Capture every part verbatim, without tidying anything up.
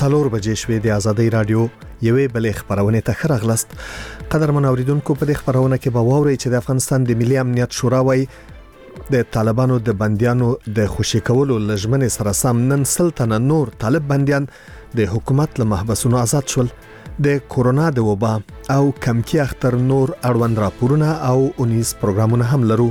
څلور بجې شوې د ازادي رادیو یوې بلې خبرونه ته ښه راغلاست. قدرمن اوریدونکو، په دې خبرونه کې به واورئ چې د افغانستان د ملي امنیت شورا وايي د طالبانو د بنديانو د خوشي کولو لژمنې سره سم نن سلطنه نور طالب بنديان د حکومت له محبسونو آزاد شول. د کورونا د وبا او کمکی اختر نور اړوند راپورونه او اونیز پروګرامونه هم لرو.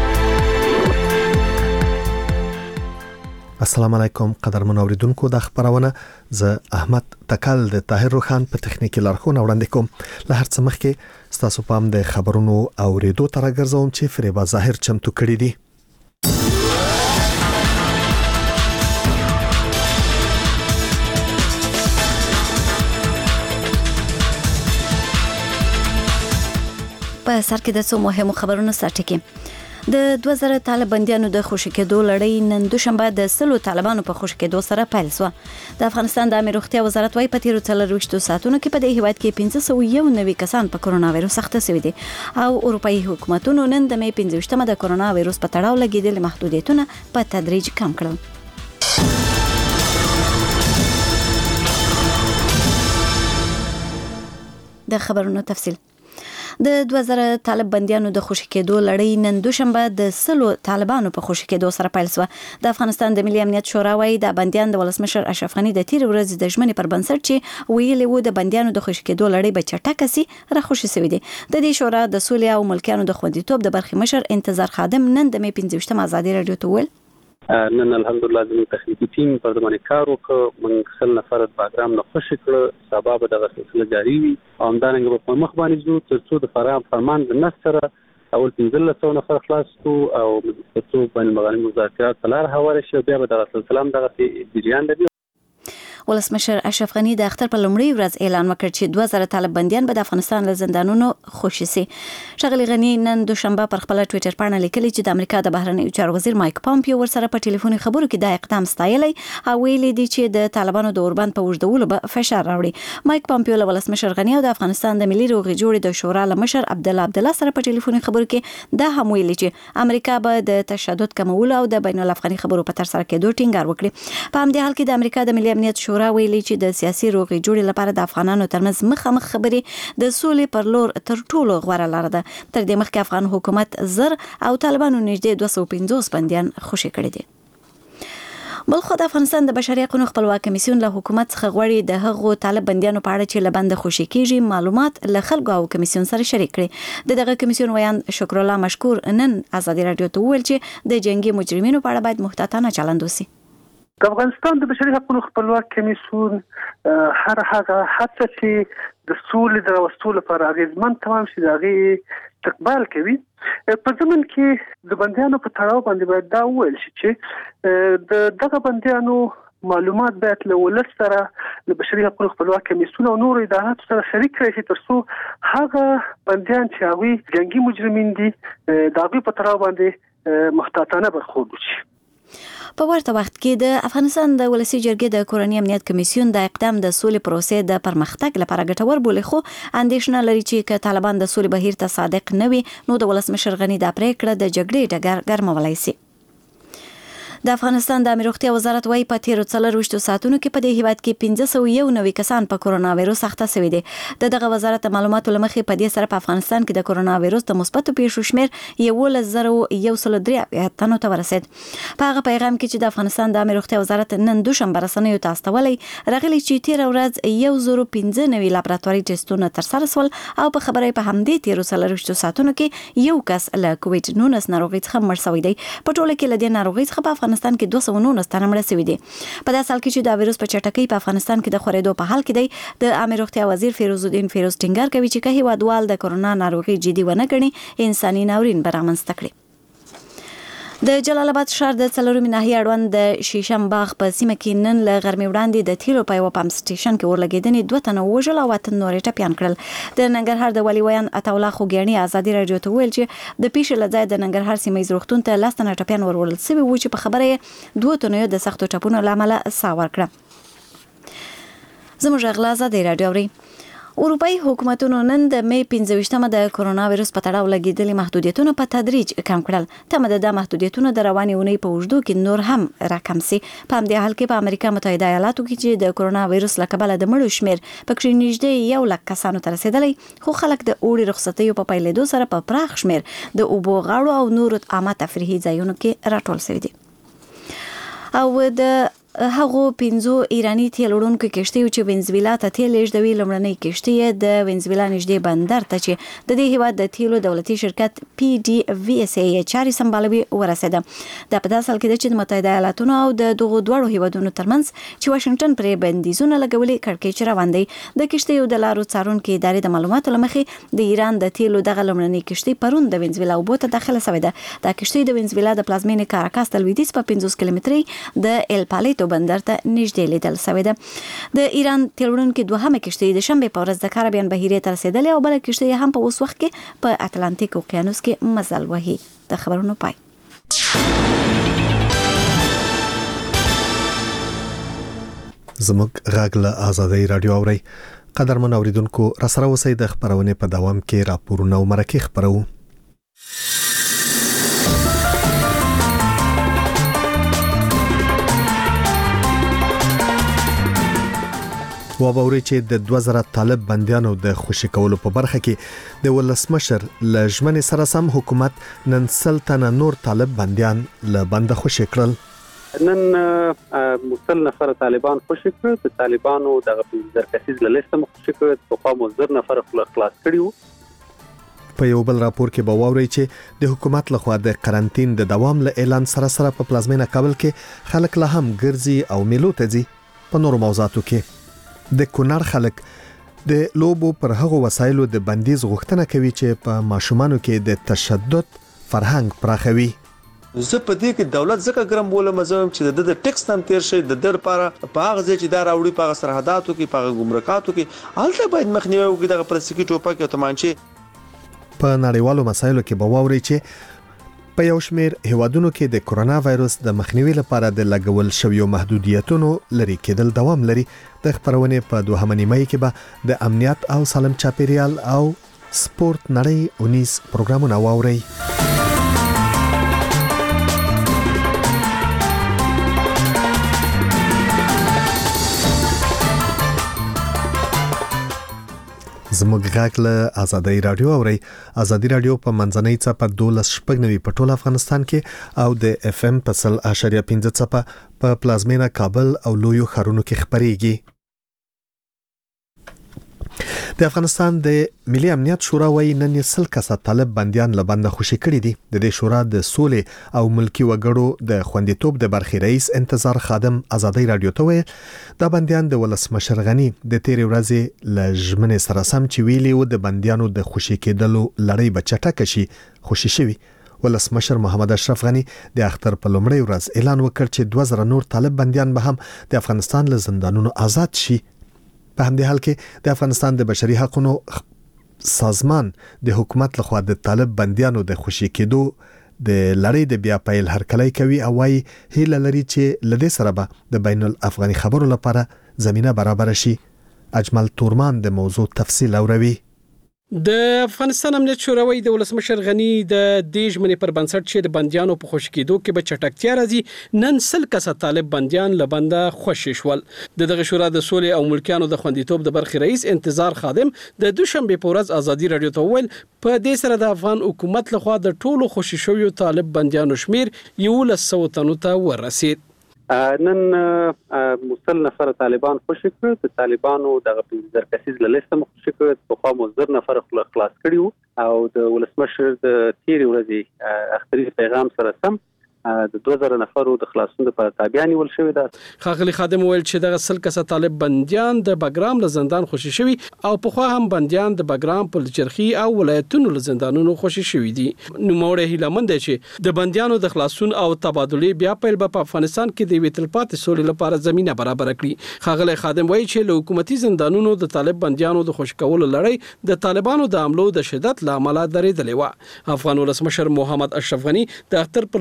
السلام علیکم قدرمن اوریدونکو، د خبرونه ز احمد تکل د طاهر روخان په تخنیکی لارښوونه وړاندې کوم. له هر څه مخکې ستاسو پام د خبرونو اوریدو تر راګرځوم چې فریبا ظاهر چمتو کړی دی. په سر کې د څو مهمو خبرونو سره کې د دوه زره طالب بنديانو د خوشي کېدو لړۍ نن دوشنبه د سلو طالبانو په خوشي کېدو سره پیل شو. د افغانستان د امنیت روغتیا وزارت وايي په تیرو څلورویشتو ساعتونو کې په دې هیواد کې پنځه سوه یو نوي کسان په کورونا وایروس اخته شوي دي او اروپאי حکومتونو نن د مې پنځه ویشتمه د کورونا وایروس په تړاو لګیدل محدودیتونه په تدریج کم کړل. د خبرونو تفصیل. د دوه زره طالب بنديانو د خوشي کېدو لړۍ نن دوشنبه د سلو طالبانو په خوشي کېدو سره پیل شو. د افغانستان د ملي امنیت شورا وايي د بنديان د ولسمشر اشرف غنی د تیر ورځ د ژمنې پر بنسټ چې ویلي وو د بنديانو د خوشي کېدو لړۍ به چټکه سي را خوشي شوی دي. د دې شورا د سولې او ملکیانو د خوندیتوب د برخې مشر انتظار خادم نن د مې پنځه ویشتمه ازادي رادیو ته ویل نن الحمدلله د تخنیکی ټیم پر دمانه کار وکړ. من خل نفر پروګرام نه خوشی کړ سبب د غسل جاری وي او همدارنګه په مخ باندې جو تر څو د فرام فرمان د نصر اول پنځه سوه نفر خلاص تو او په څو باندې مغاني مذاکرات تلار حواله شو. بیا به د غسل سلام دغه جریان دی. ولسمشر اشرف غنی د اختر په لومړي ورځ اعلان وکړ چې دوه زره طالب بنديان به د افغانستان له زندانونو خوشي سي. شغلی غنی نن دوشنبه پر خپل ټوئیټر باندې لیکلی چې د امریکا د بهرنیو چارو وزیر مایک پامپیو ورسره په ټلیفوني خبرو کې د اقدام ستایلی او ویلي دی چې د طالبانو د اوربند په وژدولو به فشار راوړي. مایک پامپیو له ولسمشر غنی او د افغانستان د ملي روغې جوړې د شورا له مشر عبد الله عبد الله سره په ټلیفوني خبرو کې دا هم ویلي چې امریکا به د تشدد کمولو او د بین الافغاني خبرو په تر سره کېدو ټینګار وکړي. په همدې حال کې د امریکا د ملي امنیت شورا ویلي چې د سیاسي روغې جوړې لپاره د افغانانو ترمنځ مخامخ خبرې د سولې پر لور تر ټولو غوره لار ده. تر دې مخکې افغان حکومت زر او طالبانو نږدې دوه سوه پنځوس بنديان خوشي کړي دي. بل خو د افغانستان د بشري حقوقو خپلواک کمیسیون له حکومت څخه غواړي د هغو طالب بنديانو په اړه چې له بند خوشي کیږي معلومات له خلکو او کمیسیون سره شریک کړي. د دغه کمیسیون ویان شکر الله مشکور نن ازادي رادیو ته ویل چې د جنگي مجرمینو په اړه باید محتاطانه چلند وشي. د افغانستان د بشري حقوقو خپلواک کمیسیون هر هغه هڅه چې د سولې د راوستلو لپاره اغیزمن تمام شي د هغې استقبال کوي. په ضمن کې د بندیانو په تړاو باندې باید دا وویل شي چې د دغه بندیانو معلومات باید له ولس سره د بشري حقوقو خپلواک کمیسیون او نور ادارات سره شریک کړي چې ترڅو هغه بندیان چې هغوی جنګي مجرمین دي د هغوی په تړاو باندې محتاطانه برخورد وشي. په ورته وخت کې د افغانستان د ولسی جرګې د کورنۍ امنیت کمیسیون د اقدام د سولې پروسې د پرمختګ لپاره ګټور بولي، خو اندېښنه لري چې که طالبان د سولې بهیر ته صادق نه وي نو د ولسمشر غنی د پریکړه د جګړې ډګر ګرمولای شي. د افغانستان د امنیت روغتیا وزارت وايي په تیرو څلورویشتو ساعتونو کې په دې هیواد کې پنځه سوه یو نوي کسان په کورونا وایروس اخته شوي دي. د دغه وزارت معلوماتو لمخې په دې سره په افغانستان کې د کورونا وایروس د مثبتو پیښو شمېر یولس زره یو سل درې تنو ته ورسید. په هغه پیغام کې چې د افغانستان د امنیت روغتیا وزارت نن دوشنبه رسنیو ته استولی راغلی چې تیر ورځ یو زره پنځه نوي لابراتواري ټیسټونه ترسره شول او په خبره په همدې تیرو څلورویشتو ساعتونو کې یو کس له کووډ نولس ناروغۍ څخه مړ شوی دی. په ټوله کې له دې ناروغۍ څخه په افغانستان کې دوه سوه نولس تنه مړه شوي دي. په داسې حال کې چې د وایروس په چټکۍ په افغانستان کې د خورېدو په حال کې دی، د امنیت روغتیا وزیر فیروز الدین فیروز ټینګار کوي چې که هیوادوال د کورونا ناروغي جدي ونه ګڼي انساني ناورین به رامنځته کړي. د جلال آباد ښار د څلورمې ناحیې اړوند د شیشم باغ په سیمه کې نن له غرمې وړاندې د تیلو په یوه پمپ سټیشن کې اورلګېدنې دوه تنه ووژل او اته نور یې ټپیان کړل. د ننګرهار د والي ویان عطاالله خوږیاڼي ازادي راډیو ته ویل چې د پیښې له ځایه د ننګرهار سیمه ییز روغتون ته لس تنه ټپیان وروړل شوي وو چې په خبره یې دوه تنو د سختو ټپونو له امله ساه ورکړه. زموږ غلا ازادي راډیو اوري. اروپאי حکومتونو نن د می پنځه د کرونا وایرس په تړاو لګیدلي محدودیتونه په تدریج کم کړل. تمه ده د محدودیتونو د روانې اونۍ په اوږدو کې نور هم راکم سي. په همدې حال کې په امریکا متحده ایالاتو کې چې د کرونا وایرس له کبله د مړو شمیر پکې نږدې یو لک کسانو ته رسیدلی، خو خلک د اوړي رخصتیو په پیلېدو سره په پراخ شمیر د اوبو غاړو او نورو عامه تفریحي ځایونو کې راټول شوي دي. او د هغو پنځو ایرانی تیل وړونکو کشتیو چې وینزویلا ته تیل لیږدوي لومړنۍ کشتي د وینزویلا نږدې بندر ته چې د دې هیواد د تیلو دولتي شرکت پی ډي وی اس ای چاري سمبالوي ورسېده. دا په داسې حال کې ده چې د متحده ایالاتونو او د دغو دواړو هیوادونو ترمنځ چې واشنګټن پرې بندیزونه لګولي کړکېچ روان دی. د کشتیو د لارو څارونکو ادارې د معلوماتو له مخې د ایران د تیلو دغه لومړنۍ کشتي پرون د وینزویلا اوبو ته داخله شوې ده. دا کشتي د وینزویلا د پلازمینې کاراکاس ته لویدیځ په پنځوس کیلومتري د ال پالیټو بندر ته نږدې لیدل شوې ده. د ایران تیل وړونکي دوهمه کشتي د شنبې په ورځ د کارابین بحیرې ته رسېدلې او بله کشتي هم په اوس وخت کې په اتلانتیک اوقیانوس کې مزل وهي. د خبرونو پای. زموږ غږ له آزادۍ رادیو اورئ. قدرمن اوریدونکو را سره اوسئ. د خبرونې په دوام کې راپورونه او مرکې خبرو. وابوري چې د دوه زره طالب بنديانو د خوشي کولو په برخه کې د ولسمشر لجمن سره سم حکومت نن سلطنه نور طالب بنديان له بند خوشي کړل. نن مسل نفر طالبان خوشي کړل. د طالبانو د زرکسیز له لیست خوشي کړل. په خوا مزر نفر خلاص کړیو. په یو بل راپور کې به واوري چې د حکومت لخوا د قرنټین د دوام له اعلان سره سره په پلازمینه کابل کې خلک لا هم ګرځي او میلو ته ځي. په نورو موضوعاتو کې د کونړ خلک د لوبو پر هغو وسایلو د بندیز غوښتنه کوي چې په ماشومانو کې د تشدد فرهنګ پراخوي. زه په دې کې دولت ځکه ګرم بوله مزم چې د ټیکس تم تیر شي د در لپاره په هغه ځای چې دا راوړي په سرحداتو کې په ګمرکاتو کې الته باید مخنیوي وکړي. دغه پلاستیکي ټوپک او تمانچې په نړیوالو مسایلو کې به واوري چې په یو شمېر هیوادونو کې د کرونا وایرس د مخنیوي لپاره د لګول شویو محدودیتونو لري کېدل دوام لري. د خبرونې په دوهمه نیمه کې به د امنیت او سالم چاپیریال او سپورت نړۍ اونیس پروګرامونه واوري. زموږ غږ له آزادۍ رادیو اورئ. آزادۍ رادیو په منځنۍ څپه دولس شپږ نوي په ټول افغانستان کې او د اف ام په سل اشاریه پنځه څپه په پلازمینه کابل او لویو ښارونو کې خبريږي. د افغانستان د ملي امنیت شورا وايي نن سل کسه طالب بنديان له بند خوشي کړي دي. د دې شورا د سولې او ملکی وګړو د خوندیتوب د برخې رئیس انتظار خادم آزادۍ رادیو ته ویل دا بنديان د ولسمشر غنی د تیر ورځې له ژمنې سره سم چې ویلي و د بنديانو د خوشي کېدلو لړۍ بچټه شي خوشي شوي. ولسمشر محمد اشرف غنی د اختر په لومړۍ ورځ اعلان وکړ چې دوه زره نور طالب بنديان به هم د افغانستان له زندانونو آزاد شي. په همدې حال کې د افغانستان د بشري حقوقو سازمان د حکومت لخوا د طالب بنديانو د خوشي کېدو د لړۍ د بیا پیل هرکلی کوي او وايي هیله لري چې لدې سره به د بین الافغاني خبرو لپاره زمينه برابر شي. اجمل تورمان د موضوع تفصیل اوروي. د افغانستان امنیت شورا وايي د ولسمشر غنی د دې ژمنې پر بنسټ چې د بنديانو په خوشي کېدو کې به چټکتیا راځي نن سل کسه طالب بنديان له بنده خوشي شول. د دغه شورا د سولې او ملکیانو د خوندیتوب د برخې رئیس انتظار خادم د دوشنبه په ورځ آزادۍ رادیو ته ویل په دې سره د افغان حکومت لخوا د ټولو خوشي شویو طالب بنديانو شمیر یو لسو تنو ته ورسید. نن مسل نفر طالبان خوشي کړل. د طالبانو د زرکسیز له لیست خوشي کړل. په خوا مزر نفر خلاص کړیو او د ولسمشر د تیر ورځې اختري پیغام سره سم د دوه زره نفرو د خلاصون لپاره تابع نیول شوی ده. خاغلی خادم ویل چې دغه سل کسه طالب بنديان د بګرام له زندان خوشي شوی او په خوا هم بنديان د بګرام په چرخي او ولایتونو له زندانونو خوشي شوی دي. نو موړه هیله مند چې د بنديانو د خلاصون او تبادله بیا پیل په افغانستان کې د ویتل پاتې سولې لپاره زمينه برابر کړي. خاغلی خادم وایي چې له حکومتي زندانونو د طالب بنديانو د خوشي کولو لړۍ د طالبانو د حملو د شدت لامل درېدلې و. افغان ولسمشر محمد اشرف غنی د اختر په لومړۍ ورځ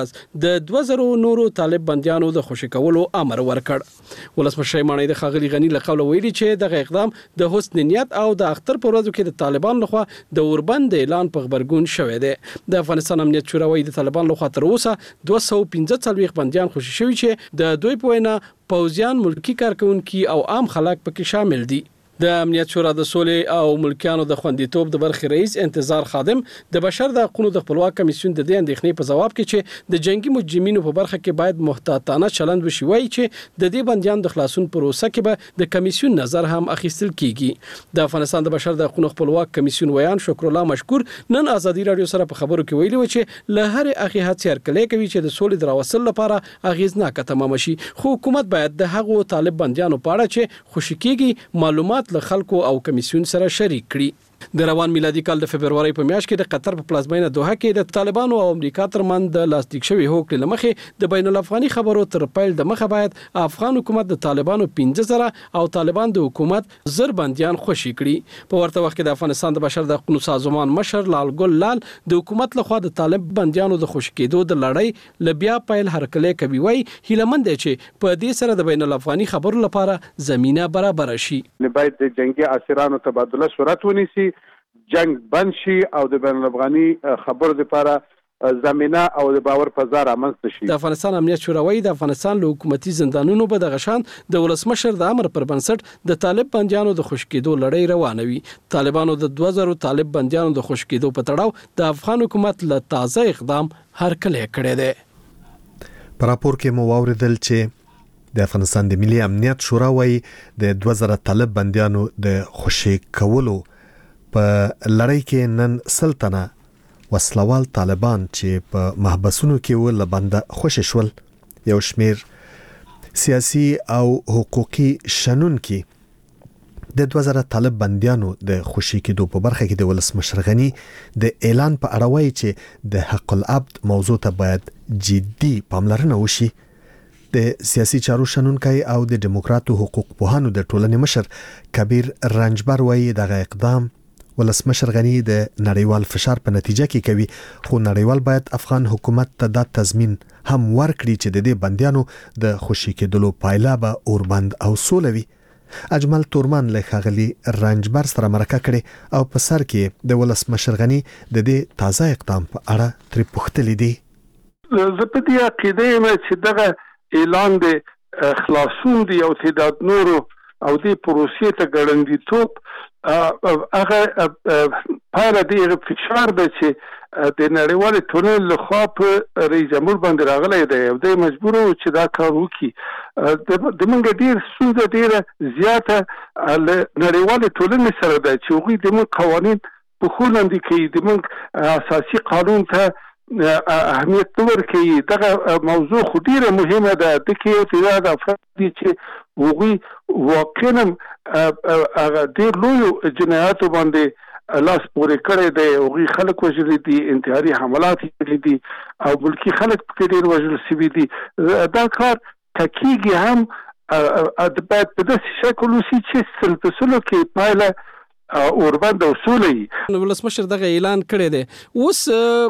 ورځ د دوه زره نورو طالب بنديانو د خوشي کولو امر ورکړ. ولسمشر مانی د خاغلی غنی له قوله ویلي چې دغه اقدام د حسن نیت او د اختر په ورځو کې د طالبان لخوا د اوربند اعلان په خبرګون شوې ده. د افغانستان امنیت شورا وايي د طالبان لخوا تر اوسه دوه سوه او پنځه څلوېښت بنديان خوشي شوي چې د دوی په وینا پوځیان، ملکی کارکونکي او عام خلک پکې شامل دي. د امنیت شورا د سولې او ملکیانو د خوندیتوب د برخې رئیس انتظار خادم د بشر د حقوقو د خپلواک کمیسیون د دې اندېښنې په جواب کې چې د جنگي مجرمینو په برخه کې باید محتاطانه چلند وشي، وایي چې د دې بنديان د خلاصون پروسه کې به د کمیسیون نظر هم اخیستل کیږي. د افغانستان د بشر د حقوقو خپلواک کمیسیون ویان شکر الله مشکور نن ازادي رادیو سره په خبرو کې ویلي و چې له هر هغه هڅې هرکلی کوي چې د سولې دراوصل لپاره اغیزناک تمام شي، خو حکومت باید د هغو طالب بنديانو په اړه چې خوشي کیږي معلومات له خلکو او کمیسیون سره شریک کړي. د روان میلادي کال د فبرवरी په میاشت کې د قطر په پلازمینه دوحه کې د طالبانو او امریکا ترمنځ د لاسلیک شوی هوکړې لمخې د بین الافغاني خبرو تر پیل د مخه باید افغان حکومت د طالبانو پنځه زره او طالبان د حکومت زر بنديان خوشي کړي. په ورته وخت کې د افغانستان د بشر د حقوقو سازمان مشر لال ګل لال د حکومت لخوا د طالب بنديانو د خوشي کېدو د لړۍ لبیا پیل هرکلی کوي، وایي هیلمند دی چې په دې سره د بین الافغاني خبرو لپاره زمينه برابر شي. باید د جنگي اسیرانو تبادله صورت ونیسي، جنگ بند شي او د بین الافغاني خبرو لپاره زمينه او د باور فضا رامنځته شي. د افغانستان امنیت شورا وايي د افغانستان له حکومتي زندانونو په دغه شان د ولسمشر د امر پر بنسټ د طالب بنديانو د خوشي کېدو لړۍ روانه وي. طالبانو د دوه زره طالب بنديانو د خوشي کېدو په تړاو د افغان حکومت له تازه اقدام هرکلی کړی دی. په راپور کې مو واوریدل چې د افغانستان د ملي امنیت شورا وايي د دوه زره طالب بنديانو د خوشي کولو په لړۍ کې نن سلطنه وسلوال طالبان چې په محبسونو کې ول بنده خوشي شول. یو شمیر سیاسي او حقوقي شنونکي د دوه زره طالب بنديانو د خوشي کېدو په برخه کې د ولسمشر غنی د اعلان په اړه وایي چې د حق العبد موضوع ته باید جدي پاملرنه وشي. د سیاسي چارو شنونکي او د دیموکراتو حقوق پوهانو د ټولنې مشر کبیر رنجبر وایي دغه اقدام ولسمشر غنی د نړیوال فشار په نتیجه کې کوي، خو نړیوال باید افغان حکومت ته د تضمین هم ورکړي چې د دې بنديانو د خوشي کېدلو پایله به اوربند او سولوي. اجمل تورمان له خاغلی رنجبر سره مرکه کړي او په سر کې د ولسمشر غنی د دې تازه اقدام په اړه تر پوښتنې دي. زه په دې عقیده یم چې دغه اعلان د خلاصون دی او تعداد نورو او د پروسې ته ګړندیتوب هغه پایله دی فشار دی چې د نړیوال ټولنې لخوا په رئیس جمهور باندې راغلی دی او د مجبور و چې دا کار وکړي. د موږ ډیر ستونزه ډیره زیاته نړیوال ټولنې سره ده چې هغوی د موږ قوانین په خو لاندې کوي، د موږ اساسي قانون ته اهمیت نه ورکوي. دغه موضوع خو ډیره مهمه ده. د کې یو تعداد افراد دي چې هغوی واقعا هغه ډیر لویو جنایاتو باندې لاس پورې کړی دی، هغوی خلک وژلي دي، انتحاري حملات کړي دي او ملکي خلک پکې ډیر وژل شوي دي. دا کار تکیږي هم باید په داسې شکل وشي چې سل په سلو کې پایله اوربند او سولې. ولسمشر دغه اعلان کړی دی، اوس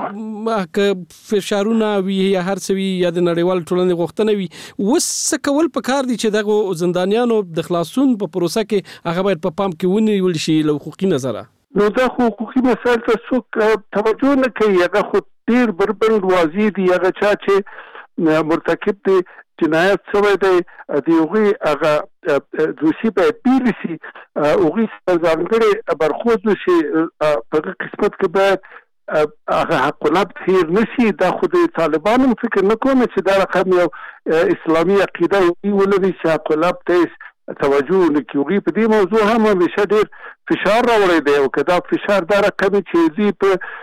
که فشارونه وي یا هر څه وي یا د نړیوال ټولنې غوښتنه وي، اوس څه کول پکار دي چې دغه زندانیانو د خلاصون په پروسه کې هغه باید په پام کې ونیول شي له حقوقي نظره؟ نو دا حقوقي مسایل ته څوک توجه نه کوي. هغه خو ډیر بربند واضح دي. هغه چا چې مرتکب دي جنایت شوی دی د هغوی هغه دوشي باید بیل شي، هغوی ځانګړی برخورد وشي. په هغه قسمت کې باید هغه حق العبد هیر نه شي. دا خو د طالبانو فکر نه کوم چې دا رقم یو اسلامي عقیده ولري چې حق العبد ته توجه ونه کړي. هغوی په دې موضوع هم همیشه ډېر فشار راوړی دی او که دا فشار دا رقم چې دوی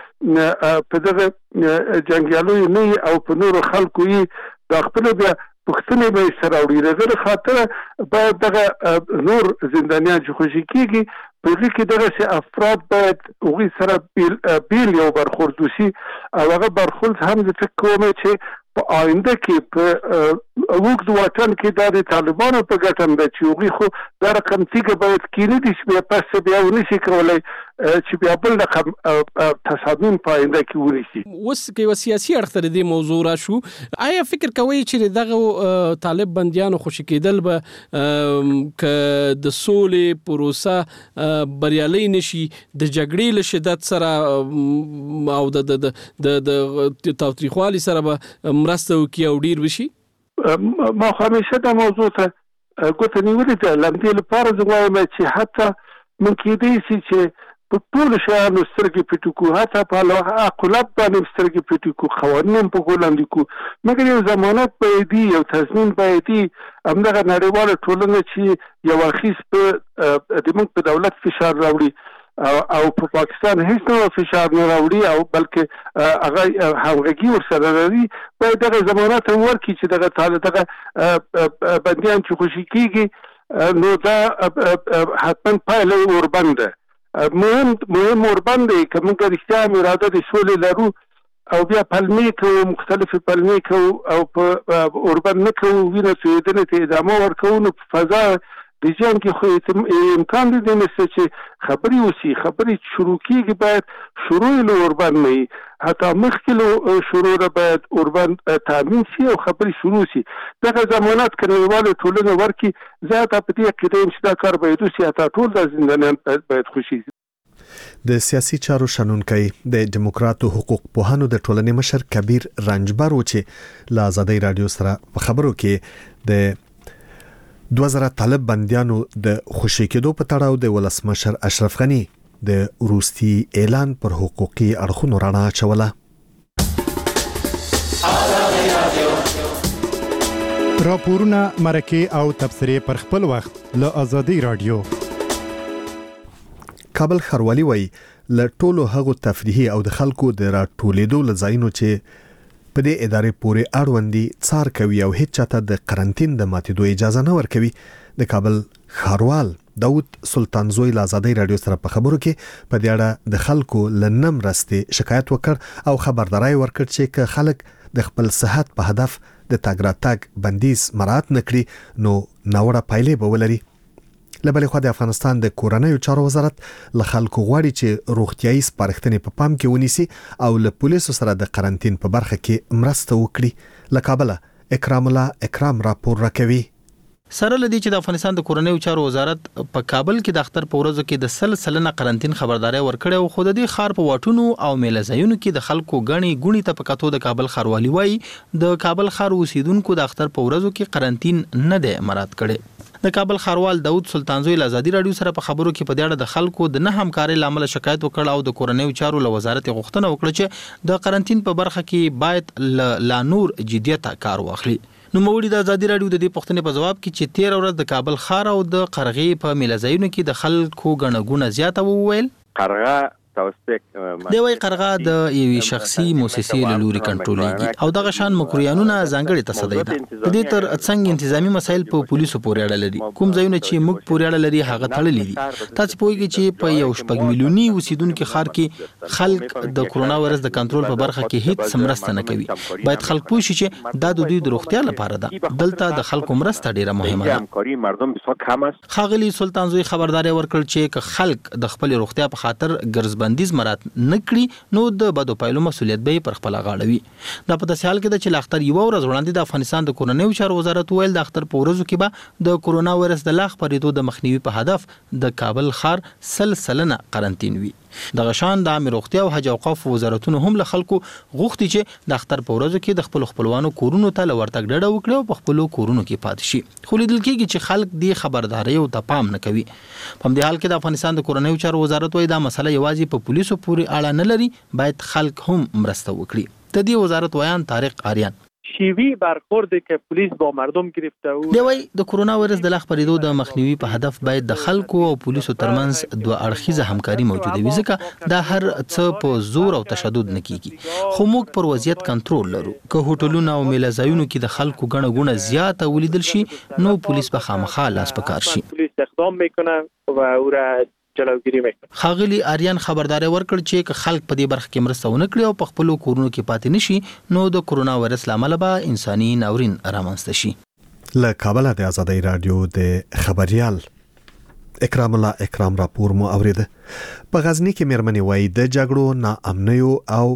په په دغه جنګیالیو نه او په نورو خلکو یې دا خپله بیا پښتنې به یې سره وړي. د هغه خاطره باید دغه نور زندانیان چې خوشي کېږي په هغې کې دغسې افراد باید هغوی سره بیل یو برخورد وشي او هغه برخورد هم زه فکر کوم چې په آینده کې په اوږد واټن کې دا د طالبانو په ګټه ده چې هغوی خو دا رقم تیږه باید کینې دي چې بیا پس بیا ونه شي کولی چې بیا بل رقم تصامیم پاینده کې ونیسي. اوس کې یو سیاسي اړخ تر دې موضوع را شو، آیا فکر کوي چې دغه طالب بندیانو خوشی کېدل به ک د سولې پروسه بریالي نشي، د جګړې له شدت سره او د د د تاوتریخوالي سره به مرسته وکړي او ډیر وشي؟ ما همیشه دا موضوع ته ګوته نیولې ده. لمدې لپاره زه وایم چې حتی من کېدای شي چې په ټولو شیانو سترګې پټې کړو، حتی په عقولت باندې سترګې پټې کړو، قوانین هم په ګولاندې کړو، مګر یو ضمانت باید وي، یو تضمین باید وي. همدغه نړیواله ټولنه چې یو اخیس په د موږ په دولت فشار راوړي او په پاکستان هیڅ ډول فشار نه راوړي او بلکې هغه همغږي ورسره لري، باید دغه ضمانت هم ورکړي چې دغه تاله دغه بندیان چې خوشي کېږي نو دا حتما پایله وربند ده. مهم مهم وربند دی که موږ رښتیا هم اراده د سولې لرو او بیا پلمې کوو، مختلفې پلمې کوو او په اوربند نه کوو، وینه تویېدنې ته ادامه ورکوو، نو په فضا د جنګ کې خو امکان دی نشته چې خبرې وشي. خبرې شروع کېږي باید شروع له اوربند نه وي، حتی مخکې له شروع نه باید اوربند تامین شي او خبرې شروع شي. دغه ضمانت که نړیواله ټولنه ورکړي، زه حتی په دې عقیده یم چې دا کار باید وشي، حتی ټول دا زندانیان باید خوشي شي. د سیاسي چارو شنونکی د دیموکراتو حقوق پوهانو د ټولنې مشر کبیر رنجبر و چې له آزادۍ رادیو سره په خبرو کې د دوه زره طالب بندیانو د خوشی کېدو په تړاو د ولسمشر اشرف غنی د روسي اعلان پر حقوقي اړخونو رڼا اچوله. راپورونه، مرکې او تبصرې پر خپل وخت له آزادۍ رادیو. کابل خروالي وای ل ټولو هغو تفریحي او د خلکو د راټولېدو لزاینو چې په دې ادارې پورې اړوندي څار کوي او هیڅ چاته د قرنټین د ماتېدو اجازه نه ورکوي. د کابل خروال داود سلطانزوی له آزادۍ رادیو سره په خبرو کې په دې اړه د خلکو لنم راسته شکایت وکړ او خبرداري ورکړ چې که خلک د خپل صحت په هدف د تاګ راتګ بندیز مراعات نکړي نو ناوړه پایلې به ولري. لبلې خو د افغانستان د کورنیو چارو وزارت له خلکو غواړي چې روغتيایي سپارښتنې په پام کې ونیسي او له پولیسو سره د قرنټین په برخه کې مرسته وکړي. له کابل اکرام الله اکرام راپور راکوي. سره لدی چې د افغانستان د کورنیو چارو وزارت په کابل کې د اختر په ورځو کې د سلسله قرنټین خبرداري ورکړې او خود دې خار په واټونو او میلزایونو کې د خلکو غني غونی ته په کتو د کابل خروالي وای د کابل خار اوسیدونکو د اختر په ورځو کې قرنټین نه دی مراد کړي. د کابل خروال داود سلطانزوی له آزادۍ رادیو سره په خبرو کې په دې اړه د خلکو د نه همکارۍ لامل شکایت وکړ او د کورنیو چارو له وزارت غوښتنه وکړه چې د قرنټین په برخه کې باید لا نور جديت کار واخلي. نو موړي د آزادۍ رادیو د دې پوښتنې په جواب کې چې تیر ورځ د کابل خار او د قرغې په میلزایونو کې د خلکو غنغونه زیاته وویل. قرغه دی وای قرغه د یوې شخصي موسسې له لوري کنټرولېږي او دغه شان مکرویانونه ځانګړي تصدی ده. د دې تر څنګ انتظامی مسایل په پولیسو پورې اړه لري. کوم ځایونه چې موږ پورې اړه لري هغه تړلې دي. تاسو پوهیږئ چې په یو شپږ میلیوني اوسیدونکو خار کې خلک د کرونا وایرس د کنټرول په برخه کې هیڅ مرسته نه کوي. باید خلک پوه شي چې دا د دوی د روغتیا لپاره ده. دلته د خلکو مرسته ډیره مهمه ده. خاغلی سلطانزوی خبرداري ورکړ چې خلک د خپل روغتیا په خاطر ګرځ بندیز مراد نکړي نو د بدو پایلو مسولیت به پر خپل غاړوي. دا په داسې حال کې د چلاختر یو ورځ وړاندې د افغانستان د کورنیو چارو وزارت ویل د اختر په ورځو کې به د کرونا وایرس د لاغ پرېدو د مخنیوي په هدف د کابل خار سلسله قرنټین وي. د غشان د امیر روغتیا او حج اوقاف وزارتونو هم له خلکو غوښتي چې د اختر په ورځو کې د خپل خپلوانو کورونو ته لورتګ ډډه وکړي او په خپل کورونو کې پاتې شي. خو لیدل کېږي چې خلک دې خبرداري او ته پام نه کوي. په دې حال کې د افغانستان د کورنیو چارو وزارت وایي دا مسله یوازې په پولیسو پورې اړه نه لري، باید خلک هم مرسته وکړي. د دې وزارت ویان طارق آریان شیوی برخوردی که پلیس با مردم گرفته او دی وای د کرونا وایرس د لاغ پرېدو د مخنیوي په هدف باید د خلکو او پولیسو ترمنځ دوه اړخیزه همکاري موجوده وي، ځکه دا هر څه په زور او تشدد نه کیږي. خو موږ پر وضعیت کنټرول لرو. که هوټلونه او میلازایونو کې د خلکو غنه غونه زیاته ولیدل شي نو پولیس به خامخا لاس پکار شي. پولیس اقدام میکنه و او را جلوگیری میکنه. خاغلی آریان خبرداري ورکړ چې خلک په دې برخه کې مرسته ونه کړي او په خپل کورونو کې پاتې نشي نو د کرونا وایرس لامل به انساني ناورین رامنځته شي. له کابل د آزادۍ رادیو د خبريال اکرام الله اکرام راپور مو اوریده. په غزنی کې مېرمنې وایي د جګړو ناامنیو او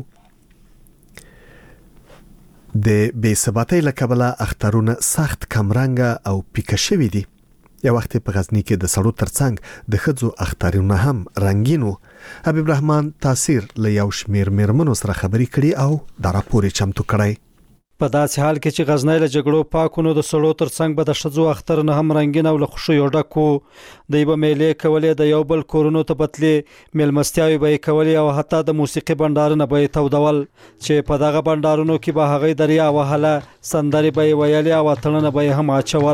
د بې ثباتۍ له کبله اخترونه سخت کمرنګه او پیکه شوي دي. یو وخت په غزنی کې د سړو ترڅنګ د ښځو اخترونه هم رنگین وو. حبیب رحمان تاثیر له یو شمېر مېرمنو سره خبرې کړي او دا راپور یې چمتو کړی. په داسې حال کې چې غزنی له جګړو پاکونو د سړو ترڅنګ به د ښځو اخترونه هم رنگین او له خوښیو ډک وو. دوی به میلې کولې، د یو بل کورونو ته بتلې، میلمستیاوې به یې کولې او حتی د موسیقي بنډارونه به یې تودول چې په دغه بنډارونو کې به هغې دریا وهله، سندرې به یې ویلې او اتڼونه به یې هم اچول.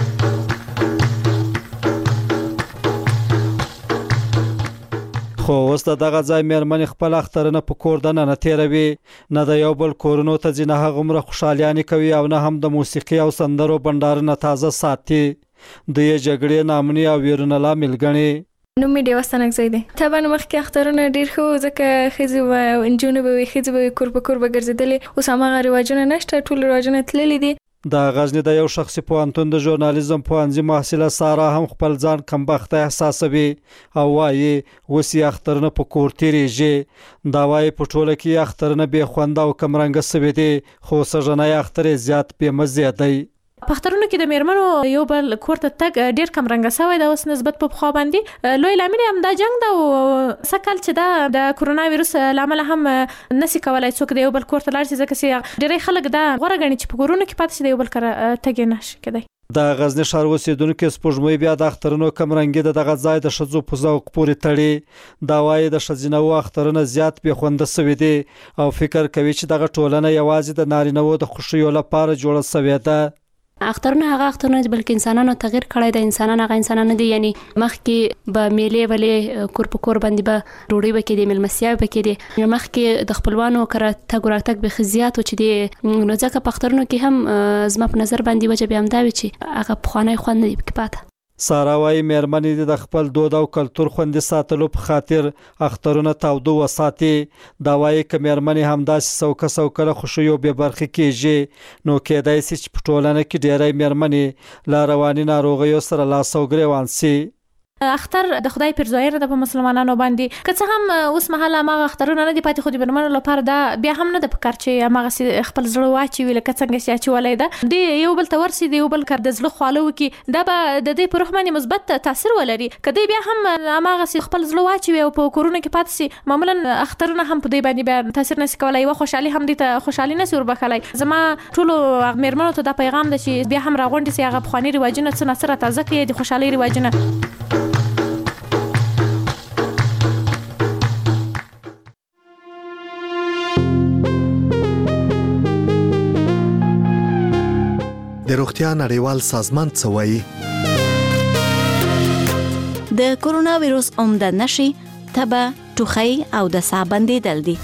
خو اوس دغه ځای مېرمنې خپل اخترونه په کور دننه تېروي، نه د یو بل کورونو ته ځي، نه هغومره خوشحالیانې کوي او نه هم د موسیقي او سندرو بنډارونه تازه ساتي. دوی یې جګړې ناامني او ویرونه لامل ګڼي. نوم مې ډېوه ستانکزی دی. طبعا مخکې اخترونه ډېر ښه وو ځکه ښځې به نجونې به وي، ښځې به وي کور په کور به ګرځېدلې. اوس هماغه رواجونه نشته، ټول رواجونه تللي دي. د غزنی د یو شخصي پوهنتون د ژورنالیزم پوهنځي محصله سارا هم خپل ځان کمبخته احساسوي او وایي اوس یې اخترونه په کور تېرېږي. دا وایي په ټوله کې اخترونه بې خونده او کمرنګه سوي دي، خو سږنی اختر یې زیات بې مزې دی. په اخترونو کې د میرمنو یو بل کور ته تګ ډیر کم رنګه شوی دا اوس نسبت په خوا باندې لوی لامل هم دا جنگ دا او سکل چې دا د کرونا وایروس لامل هم نسی کولای څوک د یو بل کور ته لاړ شي ځکه چې ډېری خلک دا غوړه غني چې په کورونو کې پاتې شي د یو بل کر تګ نه شي کېدای. د غزنی ښار اوسیدونکو سپوږمۍ بیا د اخترونو کمرنګي د دغه ځای د ښځو په ذوق پورې تړي. دا وایي د ښځینه اخترونه زیات بې خونده سوي دي او فکر کوي چې دغه ټولنه یوازې د نارینه‌وو د خوښیو لپاره جوړه سوې ده. اخترونه هغه اخترونه چې بلکې انسانانو تغییر کړی د انسانانو هغه انسانانو دي، یعنی مخکې به میلې ولې کور په کور باندې به ډوډۍ به کې دي، میلمستیاوې به کې دي، مخکې د خپلوانو کره تګ ورتګ به زیات و چې دي، نو ځکه په اخترونو کې هم زما په نظر باندې وجه بیا همدا وي چې هغه پخوانی خوند نه دی پکې پاته. سارا وايي مېرمنې د خپل دود او کلتور خوندي ساتلو په خاطر اخترونه تاودو وساتي. دا وايي چې مېرمنې همداسې سوکه سوکه له خوښیو بې برخې کېږي، نو کېدای شي چې په ټولنه کې ډېری مېرمنې له رواني ناروغیو سره لاس او ګرېوان شي. اختر د خدای پرزویر د په مسلمانانو باندې که څه هم اوس مهاله ما اخترونه نه دي پاتې، خو د برمنو لپاره دا بیا هم نه د پکار چې هغه خپل زړه واچي ویل که څنګه چې اچولای ده دی یو بل تورسي دی یو بل کار د زړه خواله وکي، دا به د دې په روح باندې مثبت تاثیر ولري. کدی بیا هم هغه خپل زړه واچي او په کورونه کې پاتې شي، معمولا اخترونه هم په دې باندې بیا تاثیر نشي کولای او خوشحالي هم دې ته خوشحالي نشي وربخلای. زما ټول مېرمنو ته دا پیغام ده چې بیا هم راغونډي سي هغه بخواني رواجونه څه نصر تازه کوي د خوشحالي رواجونه. د روغتیا نړیوال سازمان څه وایي؟ د کرونا وایروس عمده نښې تبه، ټوخی او د ساه بندېدل دي.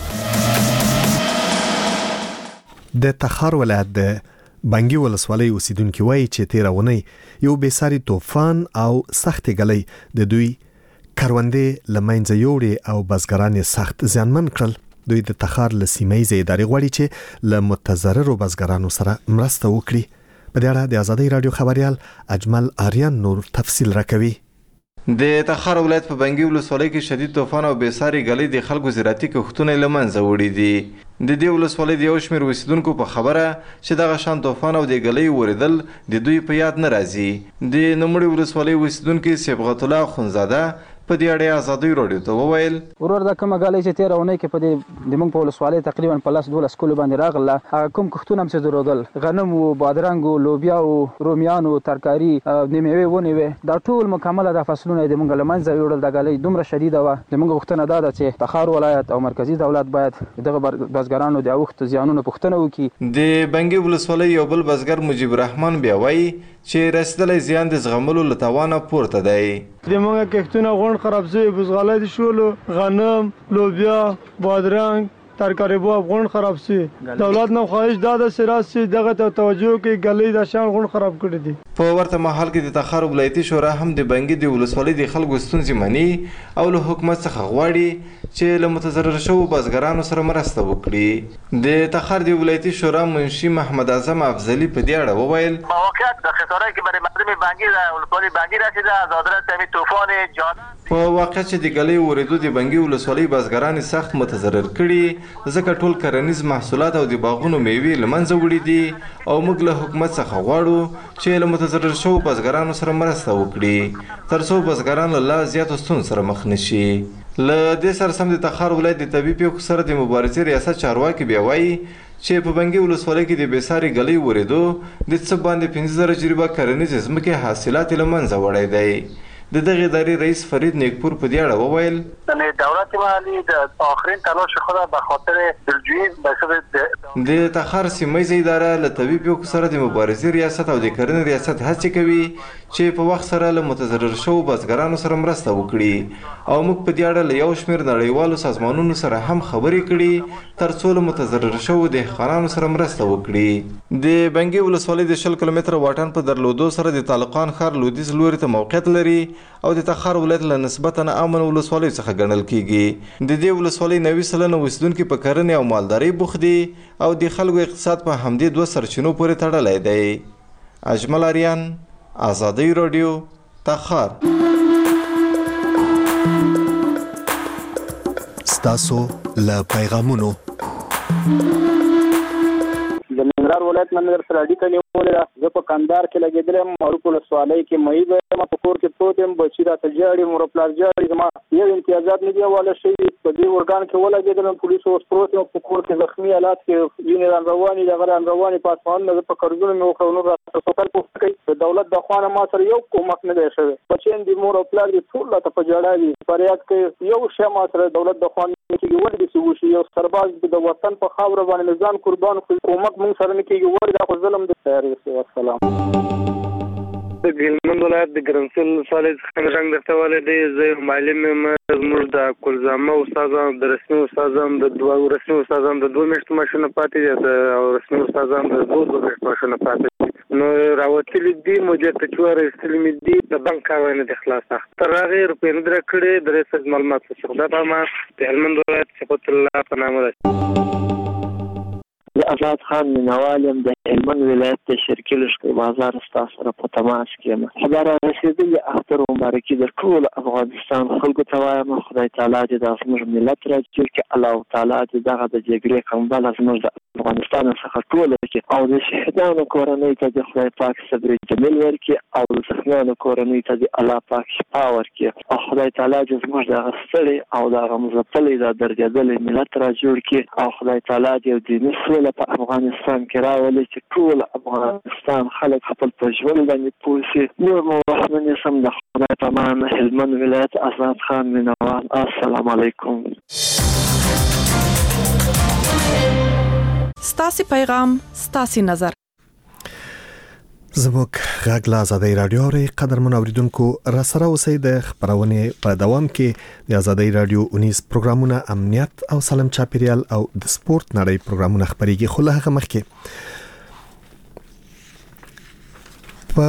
د تخار ولایت د بنګي ولسوالۍ اوسیدونکو وایي چې تیر اونۍ یو بېساري طوفان او سخت ګلۍ د دوی کروندې لمنځه یوړې او بزګران سخت زیانمن کړل. دوی د تخار له سیمې ادارې غواړي چې له متضررو بزګرانو سره مرسته وکړي. په دې اړه د آزادۍ رادیو خبريال اجمل آریان نور تفصیل راکوي. د تخار ولایت په بنګي ولسوالۍ کې شدید طوفان او بېساري ګلۍ د خلکو زراعتي کښتونه له منځه وړي دي. د دې ولسوالۍ د یو شمېر اوسیدونکو په خبره چې دغه شان طوفان او د ګلۍ ورېدل د دوی په یاد نه راځي. د نوموړې ولسوالۍ اوسیدونکي صبغت الله خونزاده په دې اړه آزادۍ رادیو ته وویل ورور دا کومه ګلۍ چې تیر اونۍ کې په دې د موږ په ولسوالۍ تقریبا په لاس دولس کلو باندې راغله، هغه کوم کښتونه چې درودل غنم او بادرنګ او لوبیا او رومیان او ترکاری د میوې ونې وې، دا ټول مکمله د فصلونه د موږ لمنځه یوړل. د ګلۍ دومره شدیده وه، د موږ غوښتنه دا ده چې تخار ولایت او مرکزی دولت باید دغه بزګرانو د اوښت زیانونو پوښتنه وکړي. د بنګي ولسوالۍ یو بل بزګر مجيب الرحمن بیا وایي چې رسیدلی زیان د زغملو له توانه پورته دی. د موږ کښتونه غونډ خراب شوي، بزغاله دي شولو، غنم، لوبیا، بادرنګ، ترکاری بو غون خراب سي دولت نو خواهش داده سراج سي دغه توجه کې غلې د شان غون خراب کړی دي. په ورته مهال کې د تخار ولایتي شورا هم د بنګي د ولسوالۍ د خلکو ستونزې مني او له حکومت څخه غواړي چې له متضرر شوو بزګرانو سره مرسته وکړي. د تخار د ولایتي شورا منشي محمد اعظم افضلی په دې اړه وویل موقعیت د خسارې کې برای مردم بنګي د ولسوالۍ بنګي رسیده آزادره تمی طوفان جان په واقع چې د ګلې ورېدو د بنګي ولسوالۍ بزګران سخت متضرر کړي ځکه ټول کرنیز محصولات او د باغونو میوې له منځه وړي دي او موږ له حکومت څخه غواړو چې له متضرر شوو بزګرانو سره مرسته وکړي تر څو بزګران له لا زیاتو ستونزو سره مخ نشي. له دې سره سم د تخار ولایت د طبي پیښو سره د مبارزې ریاست چارواکي بیا وایي چې په بنګي ولسوالۍ کې د بېساري ګلۍ ورېدو د څه باندې پنځه زره جریبه کرنیزې ځمکې حاصلات له منځه وړی دی. د دغه ادارې رئیس فرید نیکپور په دې اړه وویل دولت محلي د آخرین تلاش خود به خاطر دلجویی بسبب د تخار سیمه اداره له طبي پیښو سره د مبارزې ریاست او د کرنې ریاست هڅې کوي چې په وخت سره له متضرر شوو بزګرانو سره مرسته وکړي او موږ په دې اړه له یو شمېر نړیوالو سازمانونو سره هم خبرې کړي تر څو له متضرر شوو دهقانانو سره مرسته وکړي. د بنګي ولسوالۍ د شل کیلومتره واټن په درلودو سره د طالقان ښار لویدیځ لوري ته موقعیت لري او د تخار ولایت له نسبتا امن ولسوالۍ څخه ګڼل کیږي. د دې ولسوالۍ نوي سلنه اوسیدونکي په کرنې او مالدارۍ بوخت دي او د خلکو اقتصاد په همدې دوه سرچینو پورې تړلی دی. اجمل اریان، آزادۍ رادیو، تخار. ستاسو له پیغامونو د ننګرهار ولایت منظر سره اړیکه نیولې ده. زه په کندهار کې لګېدلی یم، معروف ولسوالۍ کې مهي به یم، په کور کې پروت یم، بچي راته ژاړي، مور او پلار ژاړي، زما یو امتیازات نه دي حواله شوي. په دې ارګان کې ولګېدلم، پولیسو اوس پروت یم، په کور کې زخمي حالات کې وینې رانروانې دي، هغه رانروانې په اسمانونه زه په قرضونو مې وکړه، نور راته سوکل پوښتنه کوي. د دولت د خوا نه ما سره یو کومک نه دی شوی. بچیان دي، مور او پلار دي، ټول راته په ژړا دي، فریاد کوي. یو شی ما سره دولت د خوا نه کېږي، ولې داسې وشي؟ یو سرباز د وطن په خاوره باندې ځان قربان کړي، کومک موږ سره نه کېږي، ولې دا خو ظلم دی. والسلام. د هلمند ولایت د ګرمسول ولسوالۍ څخه رنګ درته والی دی. زه یو معلم یم. زموږ د کلزامه استادان، د رسمي استادان، د دوه رسمي استادان د دوه میاشتو معاشونه پاتې دي او رسمي استادان د دوه دوه میاشتو معاشونه پاتې دي. نو راوتلي دي، مدیر ته چې ورسېدلي مې دي، د بانک کاروی نه دی خلاصه. تر هغې روپۍ نه ده کړې. د رئیس صاحب معلومات څه خدای په امان. د هلمند ولایت صفت الله په نامه ده. زه آزاد خان مینوال یم، د هلمند ولایت د شرقي لښکر بازار ستا سره په تماس کې یم. خبر رسېدلې اختر مبارکي د ټول افغانستان خلکو ته وایم. خدای تعالی دې د زموږ ملت راجوړ کړي، الله تعالی دې دغه د جګړې کمبله زموږ د افغانستان څخه ټوله کړي او د شهیدانو کورنۍ ته د خدای پاک صبر جمیل ورکړي او د زخمیانو کورنۍ ته د الله پاک شفا ورکړي او خدای تعالی دې زموږ دغه ستړي او دغه مزپلي د درګېدلي ملت راجوړ کړي او خدای تعالی دې دیني سوله په افغانستان کې راولي چې ټول افغانستان خلک خپل په ژوند باندې پوه شي. نور مو وخت نه نیسم. د خدای په امان. هلمند ولایت، آزاد خان مینوال. السلام علیکم. ستاسو پیغام، ستاسو نظر. زموږ غږ له آزادۍ رادیو اوري. قدرمن اوریدونکو، را سره اوسئ. د خبرونې په دوام کې د آزادۍ رادیو اونیز پروګرامونه امنیت او سالم چاپیریال او د سپورت نړۍ پروګرامونه خبريږي. خو له هغه مخکې په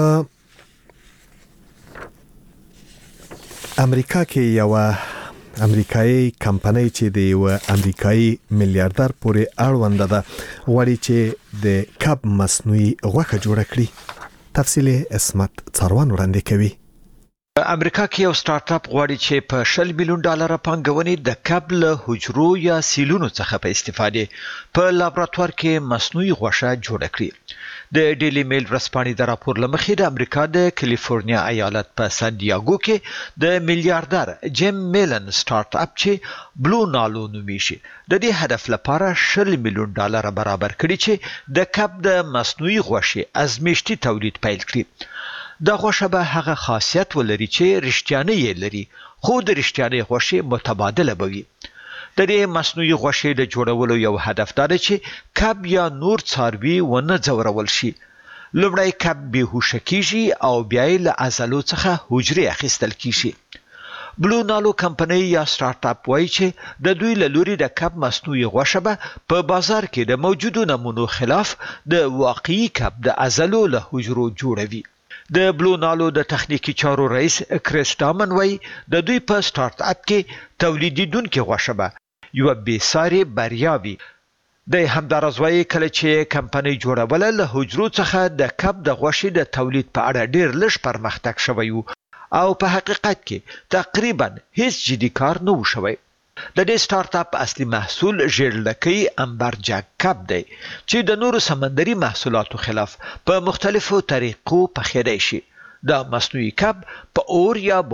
امریکا کې یو امریکایي کمپنۍ چې د یو امریکایي میلیارډر پورې اړوند ده غواړي چې د کب مصنوعي غوښه جوړه کړي. تفصیل اسمت څاروان وړاندې کوي. امریکا کې یو سٹارټ اپ غواړي چې په شل میلیون ډالر پانګونې د کب له حجرو یا سیلونو څخه په استفادې په لابراتوار کې مصنوعي غوښه جوړه کړي. د ډیلی میل ورځپاڼې د راپور لمخې د امریکا د کالیفورنیا ایالت په سان دیاګو کې د میلیارډر جیم میلن سٹارټ اپ چې بلو نالو نومیږي د دې هدف لپاره شل میلیون ډالر برابر کړي چې د کب د مصنوعي غوښې ازمیښتي تولید پیل کړي. دا غوښه به هغه خاصیت ولري چې رښتیانه یې لري، خو د رښتیانه غوښې متبادله بوي. د دې مصنوعي غوښې د جوړولو یو هدف دا دی چې کب یا نور څاروي ونه ځورول شي. لومړی کب بېهوشه کیږي او بیا یې له عضلو څخه حجرې اخیستل کیږي. بلو نالو کمپنۍ یا سٹارټ اپ وایي چې د دوی له لوري د کب مصنوعي غوښه به په بازار کې د موجودو نمونو خلاف د واقعي کب د عضلو له حجرو جوړوي. د بلو نالو د تخنیکی چارو رئیس کریس ډامن وایي د دوی په سٹارټ اپ کې تولیدیدونکو غوښه به یو بې ساري بریا وي. د همدارز وایي کله چې کمپنۍ جوړوله له حجرو څخه د کب د غوښې د تولید په اړه ډیر لږ پرمختګ شوی وو او په حقیقت کې تقریبا هیڅ جدي کار نه و شوی. د دې سٹارټ اپ اصلي محصول ژیړلکۍ امبرجاک کب دی چې د نورو سمندري محصولاتو خلاف په مختلفو طریقو پخېدای شي. دا مصنوعي کب په اور یا